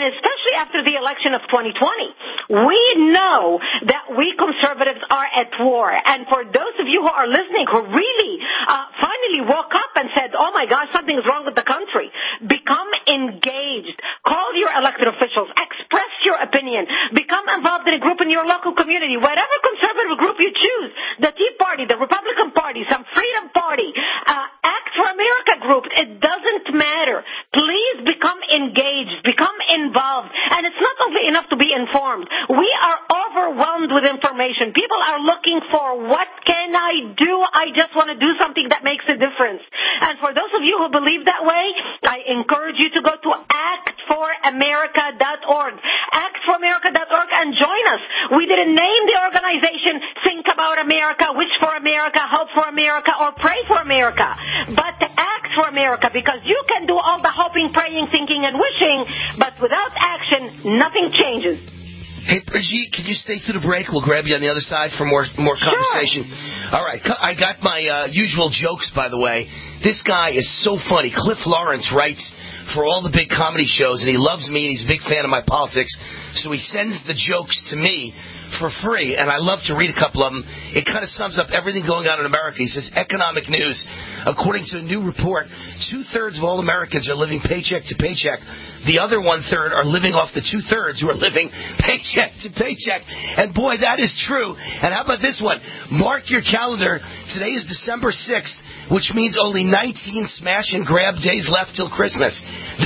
especially after the election of twenty twenty. We know that we conservatives are at war. And for those of you who are listening who really uh, finally woke up and said, oh my gosh, something's wrong with the country, become engaged. Call your elected officials. Express your opinion. Become involved in a group in your local community. Whatever conservative group you choose, the Tea Party, the Republican Party, some Freedom Party, uh, Act for America group, it doesn't matter. Please become engaged. Become involved. And it's not only enough to be informed. We are overwhelmed with information. People are looking for, what can I do? I just want to do something that makes a difference. And for those of you who believe that way, I encourage you to go to act for america dot org. act for america dot org and join us. We didn't name the organization Think About America, Wish for America, Hope for America, or Pray for America, but Act for America, because you can do all the hoping, praying, thinking, and wishing, but without action, nothing changes. Hey, Brigitte, can you stay through the break? We'll grab you on the other side for more more conversation. Sure. All right. I got my uh, usual jokes, by the way. This guy is so funny. Cliff Lawrence writes for all the big comedy shows, and he loves me, and he's a big fan of my politics. So he sends the jokes to me for free, and I love to read a couple of them. It kind of sums up everything going on in America. He says, economic news. According to a new report, two-thirds of all Americans are living paycheck to paycheck. The other one-third are living off the two-thirds who are living paycheck to paycheck. And, boy, that is true. And how about this one? Mark your calendar. Today is December sixth, which means only nineteen smash and grab days left till Christmas.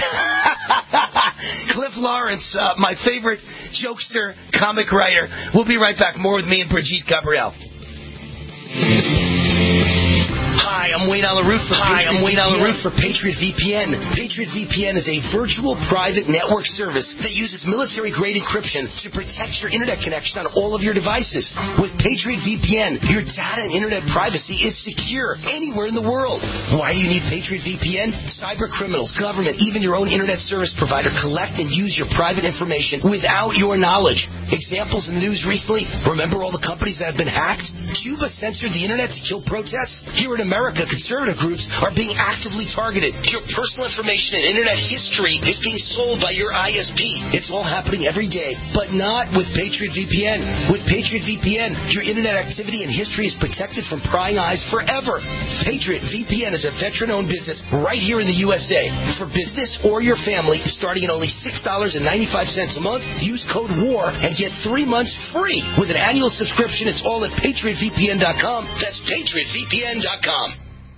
Cliff Lawrence, uh, my favorite jokester, comic writer. We'll be right back. More with me and Brigitte Gabriel. Hi, I'm Wayne Allyn Root for Hi, I'm Wayne Allyn Root for Patriot V P N. Patriot V P N is a virtual private network service that uses military-grade encryption to protect your internet connection on all of your devices. With Patriot V P N, your data and internet privacy is secure anywhere in the world. Why do you need Patriot V P N? Cyber criminals, government, even your own internet service provider collect and use your private information without your knowledge. Examples in the news recently, remember all the companies that have been hacked? Cuba censored the internet to kill protests? Here in America, conservative groups are being actively targeted. Your personal information and internet history is being sold by your I S P. It's all happening every day, but not with Patriot V P N. With Patriot V P N, your internet activity and history is protected from prying eyes forever. Patriot V P N is a veteran-owned business right here in the U S A. For business or your family, starting at only six dollars and ninety-five cents a month, use code WAR and get three months free. With an annual subscription, it's all at patriot v p n dot com. That's patriot v p n dot com.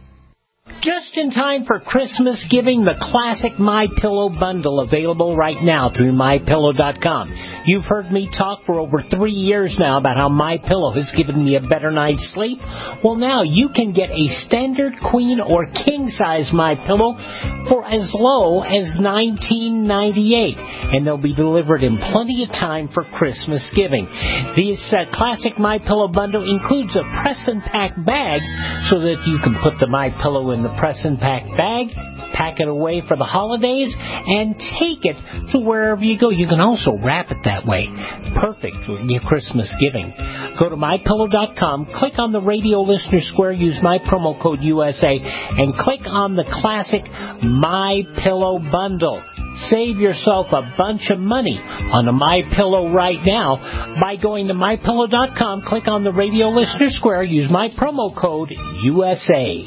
Just in time for Christmas giving, the classic My Pillow bundle available right now through my pillow dot com. You've heard me talk for over three years now about how My Pillow has given me a better night's sleep. Well, now you can get a standard queen or king size My Pillow for as low as nineteen ninety-eight, and they'll be delivered in plenty of time for Christmas giving. This uh, classic My Pillow bundle includes a press and pack bag so that you can put the My Pillow in the press and pack bag, pack it away for the holidays, and take it to wherever you go. You can also wrap it that way. Perfect for your Christmas giving. Go to my pillow dot com, click on the radio listener square, use my promo code U S A, and click on the classic My Pillow bundle. Save yourself a bunch of money on a My Pillow right now by going to my pillow dot com, click on the radio listener square, use my promo code U S A.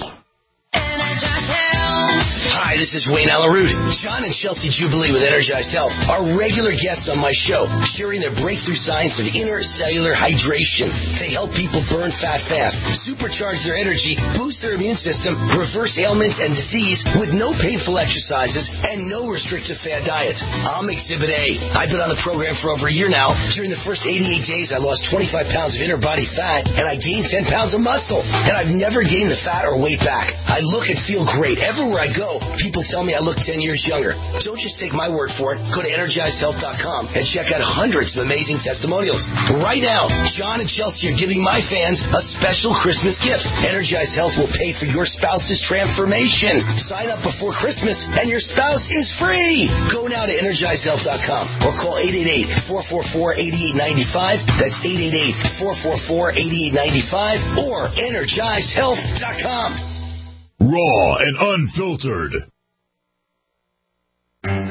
Hi, this is Wayne Allyn Root. John and Chelsea Jubilee with Energized Health are regular guests on my show, sharing their breakthrough science of intercellular hydration. They help people burn fat fast, supercharge their energy, boost their immune system, reverse ailments and disease with no painful exercises and no restrictive fad diets. I'm Exhibit A. I've been on the program for over a year now. During the first eighty-eight days, I lost twenty-five pounds of inner body fat, and I gained ten pounds of muscle. And I've never gained the fat or weight back. I look and feel great. Everywhere I go, people tell me I look ten years younger. Don't just take my word for it. Go to energized health dot com and check out hundreds of amazing testimonials. Right now, John and Chelsea are giving my fans a special Christmas gift. Energized Health will pay for your spouse's transformation. Sign up before Christmas and your spouse is free. Go now to energized health dot com or call eight eight eight, four four four, eight eight nine five. That's eight eight eight, four four four, eight eight nine five or energized health dot com. Raw and unfiltered.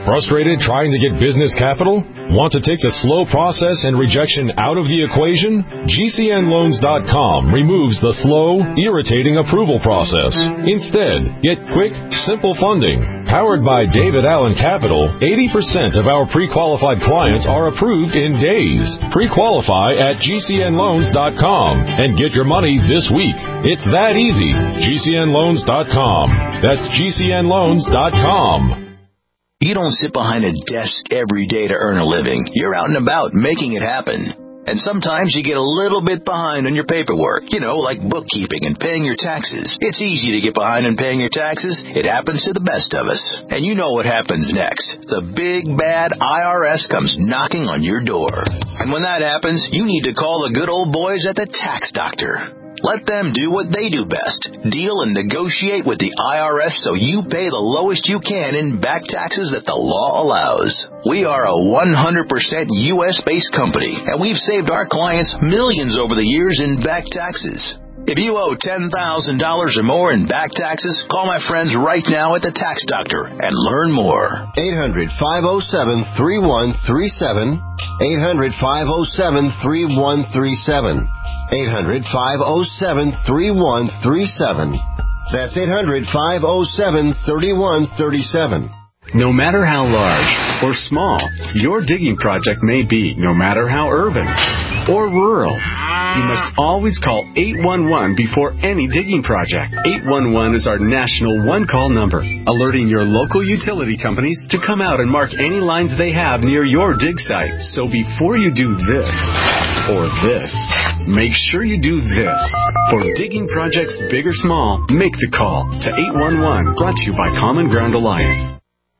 Frustrated trying to get business capital? Want to take the slow process and rejection out of the equation? G C N loans dot com removes the slow, irritating approval process. Instead, get quick, simple funding. Powered by David Allen Capital, eighty percent of our pre-qualified clients are approved in days. Pre-qualify at G C N loans dot com and get your money this week. It's that easy. G C N loans dot com. That's G C N loans dot com. You don't sit behind a desk every day to earn a living. You're out and about making it happen. And sometimes you get a little bit behind on your paperwork, you know, like bookkeeping and paying your taxes. It's easy to get behind in paying your taxes. It happens to the best of us. And you know what happens next. The big, bad I R S comes knocking on your door. And when that happens, you need to call the good old boys at the Tax Doctor. Let them do what they do best. Deal and negotiate with the I R S so you pay the lowest you can in back taxes that the law allows. We are a one hundred percent U S-based company, and we've saved our clients millions over the years in back taxes. If you owe ten thousand dollars or more in back taxes, call my friends right now at the Tax Doctor and learn more. eight hundred, five oh seven, three one three seven. eight hundred, five oh seven, three one three seven. eight hundred, five oh seven, three one three seven. That's eight hundred, five oh seven, three one three seven. No matter how large or small your digging project may be, no matter how urban or rural, you must always call eight one one before any digging project. eight one one is our national one-call number, alerting your local utility companies to come out and mark any lines they have near your dig site. So before you do this or this, make sure you do this. For digging projects big or small, make the call to eight one one, brought to you by Common Ground Alliance.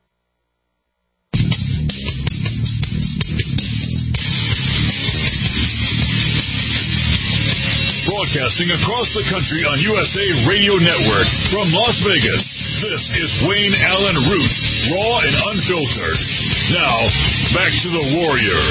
Broadcasting across the country on U S A Radio Network from Las Vegas, this is Wayne Allen Root, raw and unfiltered. Now, back to the Warrior.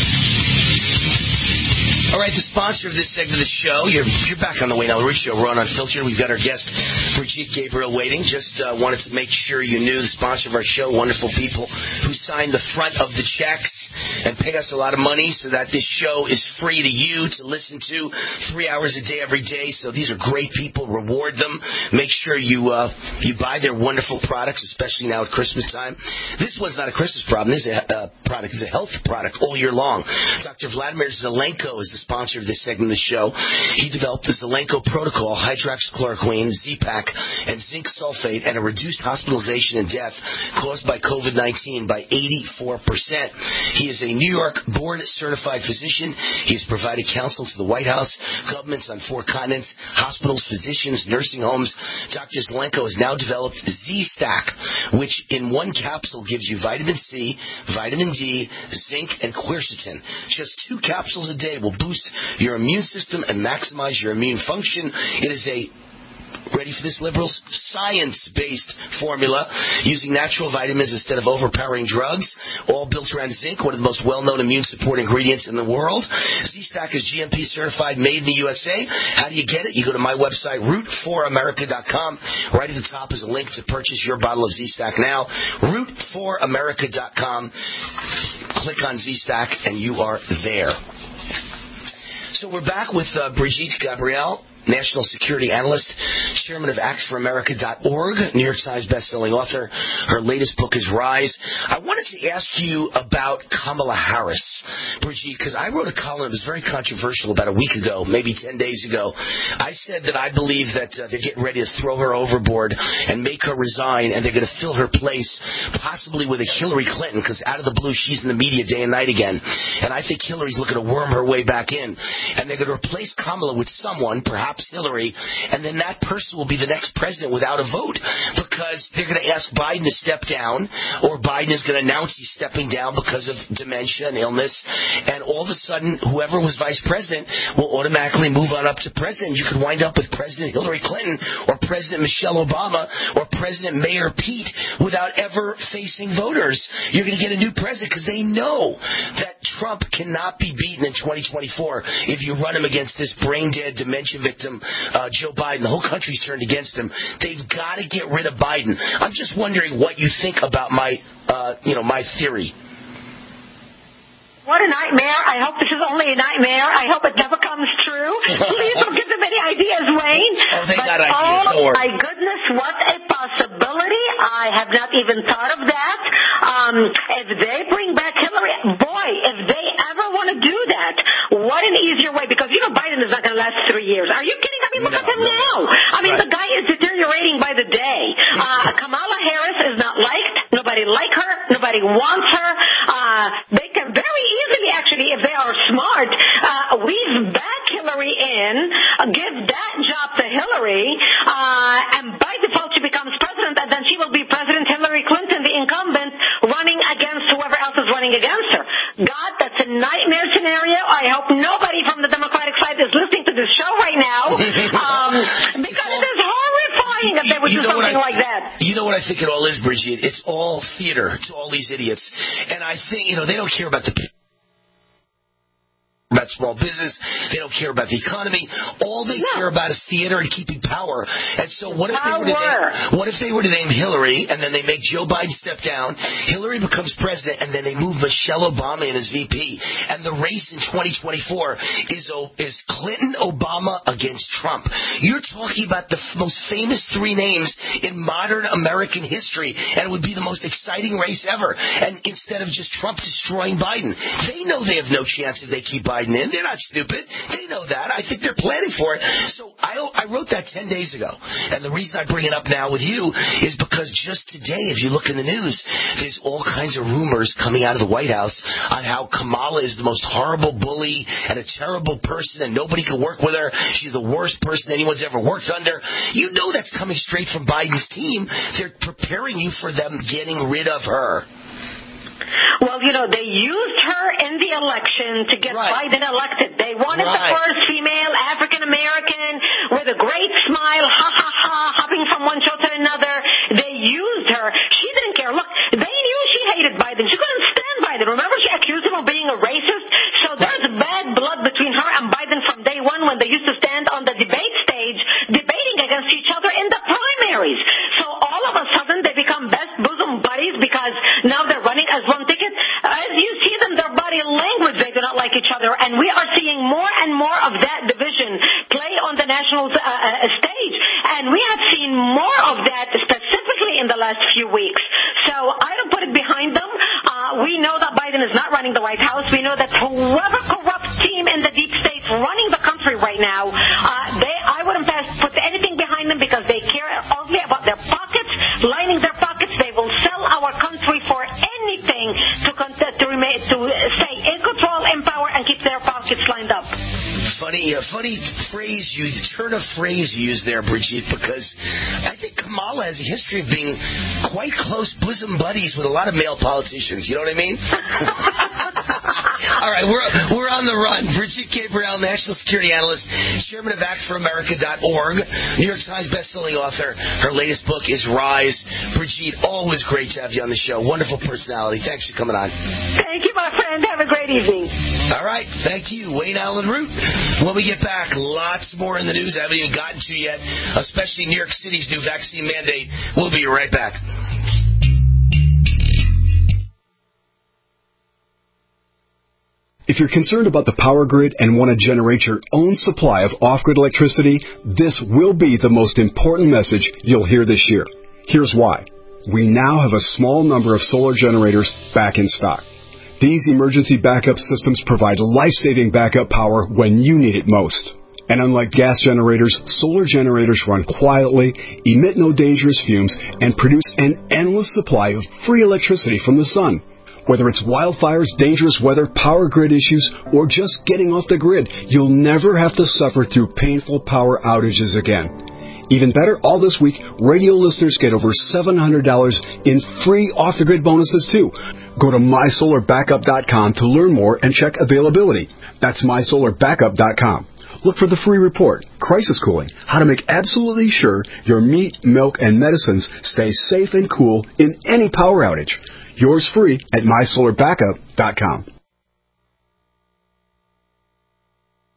All right, the sponsor of this segment of the show, you're, you're back on the Wayne Allen Root Show, Raw and Unfiltered. We've got our guest, Brigitte Gabriel, waiting. Just uh, wanted to make sure you knew the sponsor of our show, wonderful people who sign the front of the checks and pay us a lot of money so that this show is free to you to listen to three hours a day every day. So these are great people. Reward them. Make sure you uh, you buy their wonderful products, especially now at Christmas time. This one's not a Christmas problem. This is a uh, product. It's a health product all year long. Doctor Vladimir Zelenko is the sponsor of this segment of the show. He developed the Zelenko Protocol, hydroxychloroquine, Z-Pak, and zinc sulfate, and a reduced hospitalization and death caused by COVID nineteen by eighty-four percent. He is a New York board-certified physician. He has provided counsel to the White House, governments on four continents, hospitals, physicians, nursing homes. Doctor Zelenko has now developed Z-Stack, which in one capsule gives you vitamin C, vitamin D, zinc, and quercetin. Just two capsules a day will boost your immune system and maximize your immune function. It is a ready for this, liberals? Science-based formula using natural vitamins instead of overpowering drugs, all built around zinc, one of the most well-known immune support ingredients in the world. Z-Stack is G M P certified, made in the U S A. How do you get it? You go to my website, root for america dot com. Right at the top is a link to purchase your bottle of Z-Stack now. root for america dot com. Click on Z-Stack and you are there. So we're back with uh, Brigitte Gabriel, National Security Analyst, Chairman of acts for america dot org, New York Times bestselling author. Her latest book is Rise. I wanted to ask you about Kamala Harris, Brigitte, because I wrote a column that was very controversial about a week ago, maybe ten days ago. I said that I believe that uh, they're getting ready to throw her overboard and make her resign, and they're going to fill her place possibly with a Hillary Clinton, because out of the blue, she's in the media day and night again. And I think Hillary's looking to worm her way back in. And they're going to replace Kamala with someone, perhaps Hillary, and then that person will be the next president without a vote, because they're going to ask Biden to step down, or Biden is going to announce he's stepping down because of dementia and illness, and all of a sudden, whoever was vice president will automatically move on up to president. You could wind up with President Hillary Clinton or President Michelle Obama or President Mayor Pete without ever facing voters. You're going to get a new president because they know that Trump cannot be beaten in twenty twenty-four if you run him against this brain-dead, dementia victim victim, uh, Joe Biden. The whole country's turned against him. They've got to get rid of Biden. I'm just wondering what you think about my, uh, you know, my theory. What a nightmare. I hope this is only a nightmare. I hope it never comes true. Please don't give them any ideas, Wayne. Oh, they but, got ideas. oh, Don't worry. my goodness, what a possibility. I have not even thought of that. Um, if they bring back Hillary, boy, if they ever want to do that, what an easier way. Because, you know, Biden is not going to last three years. Are you kidding? I mean, look No, at him no. now. I mean, Right. the guy is deteriorating by the day. Uh, Kamala Harris is not liked. Nobody like her. Nobody wants her. Uh, they can very easily, actually, if they are smart, uh, weave back Hillary in, uh, give that job to Hillary, uh, and by default she becomes president, and then she will be President Hillary Clinton, the incumbent, running against whoever else is running against her. God, that's a nightmare scenario. I hope nobody from the Democratic side is listening to this show right now, um, because it is horrifying if they would You do know what something I- like that. You know what I think it all is, Bridget? It's all theater to all these idiots. And I think, you know, they don't care about the about small business. They don't care about the economy. All they no. care about is theater and keeping power. And so what if they were to name, what if they were to name Hillary and then they make Joe Biden step down, Hillary becomes president, and then they move Michelle Obama in as V P. And the race in twenty twenty-four is is Clinton Obama against Trump. You're talking about the f- most famous three names in modern American history, and it would be the most exciting race ever. And instead of just Trump destroying Biden, they know they have no chance if they keep Biden in. They're not stupid. They know that. I think they're planning for it. So I, I wrote that ten days ago. And the reason I bring it up now with you is because just today, if you look in the news, there's all kinds of rumors coming out of the White House on how Kamala is the most horrible bully and a terrible person and nobody can work with her. She's the worst person anyone's ever worked under. You know that's coming straight from Biden's team. They're preparing you for them getting rid of her. Well, you know, they used her in the election to get right. Biden elected. They wanted right. the first female African-American with a great smile, ha, ha, ha, hopping from one show to another. They used her. She didn't care. Look, they knew she hated Biden. She couldn't stand Biden. Remember, she accused him of being a racist? So there's bad blood between her and Biden from day one when they used to stand on the debate stage debating against each other in the primaries. So all of a sudden, they become best bosom buddies because now they're running as one ticket. As you see them, their body language, they do not like each other. And we are seeing more and more of that division play on the national uh, uh, stage. And we have seen more of that specifically in the last few weeks. So I don't put it behind them. Uh, we know that Biden is not running the White House. We know that whoever corrupt team in the deep state running the country right now, uh, they I wouldn't pass, put anything behind them because they care only about their pockets, lining their pockets. They will sell our country for anything to to remain to stay in control, in power, and keep their pockets lined up. Funny, uh, funny phrase you turn of phrase you use there, Brigitte, because I think Kamala has a history of being quite close bosom buddies with a lot of male politicians. You know what I mean? All right, we're we're on the run. Brigitte Gabriel, national security analyst, chairman of act for america dot org, New York Times bestselling author. Her latest book is Rise. Brigitte, always great to have you on the show. Wonderful personality. Thanks for coming on. Thank you, my friend. Have a great evening. All right, thank you, Wayne Allen Root. When we get back, lots more in the news I haven't even gotten to yet, especially New York City's new vaccine mandate. We'll be right back. If you're concerned about the power grid and want to generate your own supply of off-grid electricity, this will be the most important message you'll hear this year. Here's why. We now have a small number of solar generators back in stock. These emergency backup systems provide life-saving backup power when you need it most. And unlike gas generators, solar generators run quietly, emit no dangerous fumes, and produce an endless supply of free electricity from the sun. Whether it's wildfires, dangerous weather, power grid issues, or just getting off the grid, you'll never have to suffer through painful power outages again. Even better, all this week, radio listeners get over seven hundred dollars in free off-the-grid bonuses, too. Go to my solar backup dot com to learn more and check availability. That's my solar backup dot com. Look for the free report, Crisis Cooling, how to make absolutely sure your meat, milk, and medicines stay safe and cool in any power outage. Yours free at my solar backup dot com.